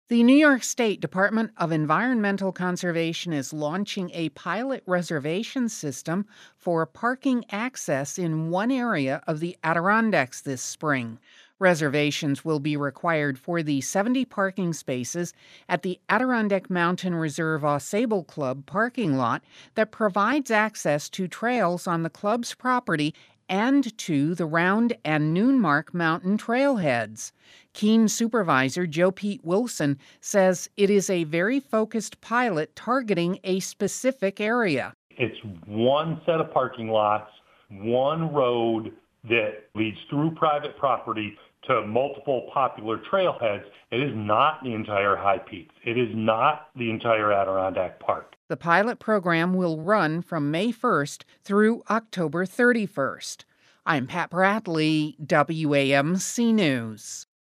The New York State Department of Environmental Conservation is launching a pilot reservation system for parking access in one area of the Adirondacks this spring. Reservations will be required for the 70 parking spaces at the Adirondack Mountain Reserve Au Sable Club parking lot that provides access to trails on the club's property and to the Round and Noonmark mountain trailheads. Keene Supervisor Joe Pete Wilson says it is a very focused pilot targeting a specific area. It's one set of parking lots, one road that leads through private property to multiple popular trailheads. It is not the entire High Peaks. It is not the entire Adirondack Park. The pilot program will run from May 1st through October 31st. I'm Pat Bradley, WAMC News.